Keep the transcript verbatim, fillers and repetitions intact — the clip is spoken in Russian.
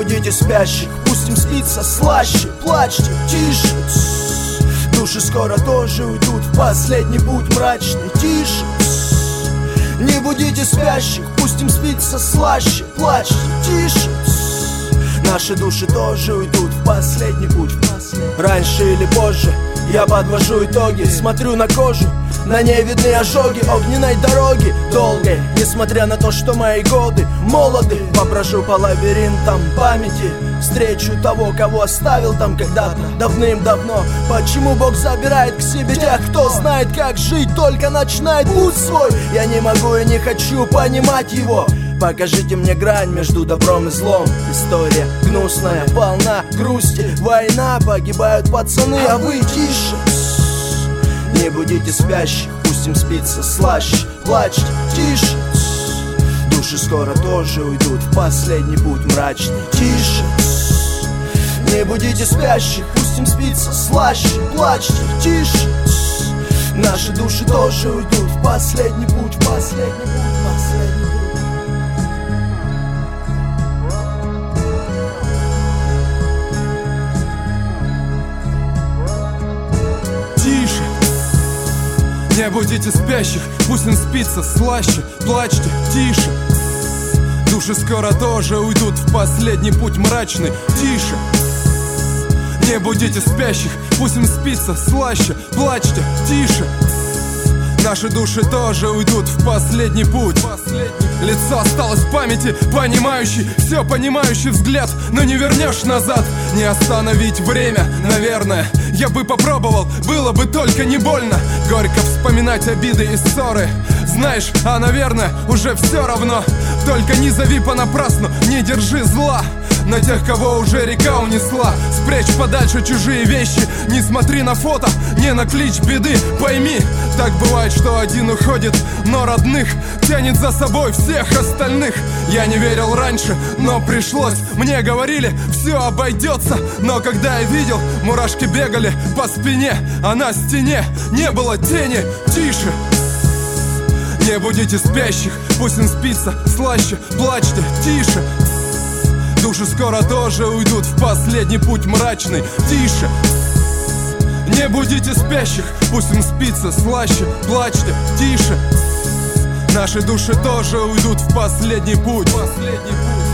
будите спящих, пусть им спится слаще. Плачьте, тише, тс. Души скоро тоже уйдут в последний путь мрачный. Тише, тс. Не будите спящих, пусть им спится слаще. Плачьте, тише, тс. Наши души тоже уйдут в последний путь. Раньше или позже я подвожу итоги, смотрю на кожу, на ней видны ожоги огненной дороги долгой. Несмотря на то, что мои годы молоды, поброжу по лабиринтам памяти, встречу того, кого оставил там когда-то давным-давно. Почему Бог забирает к себе тех, кто знает, как жить, только начинает путь свой? Я не могу и не хочу понимать его. Покажите мне грань между добром и злом. История гнусная, полна грусти. Война, погибают пацаны, а вы тише. Не будите спящих, пусть им спится слаще. Плачьте, тише. Души скоро тоже уйдут в последний путь мрачный. Тише. Не будите спящих, пусть им спится слаще. Плачьте, тише. Наши души тоже уйдут в последний путь, последний путь, последний путь. Тише, не будите спящих, пусть им спится слаще. Плачьте, тише. Души скоро тоже уйдут в последний путь мрачный. Тише. Не будите спящих, пусть им спится слаще. Плачьте, тише. Наши души тоже уйдут в последний путь. Лицо осталось в памяти, понимающий, все понимающий взгляд, но не вернешь назад. Не остановить время, наверное, я бы попробовал, было бы только не больно. Горько вспоминать обиды и ссоры, знаешь, а наверное уже все равно. Только не зови понапрасну, не держи зла на тех, кого уже река унесла. Спрячь подальше чужие вещи, не смотри на фото, не на клич беды. Пойми, так бывает, что один уходит, но родных тянет за собой всех остальных. Я не верил раньше, но пришлось. Мне говорили, все обойдется, но когда я видел, мурашки бегали по спине, а на стене не было тени. Тише. Не будите спящих, пусть им спится слаще. Плачьте, тише. Души скоро тоже уйдут в последний путь мрачный. Тише. Не будите спящих, пусть им спится слаще. Плачьте, тише. Наши души тоже уйдут в последний путь. Последний путь.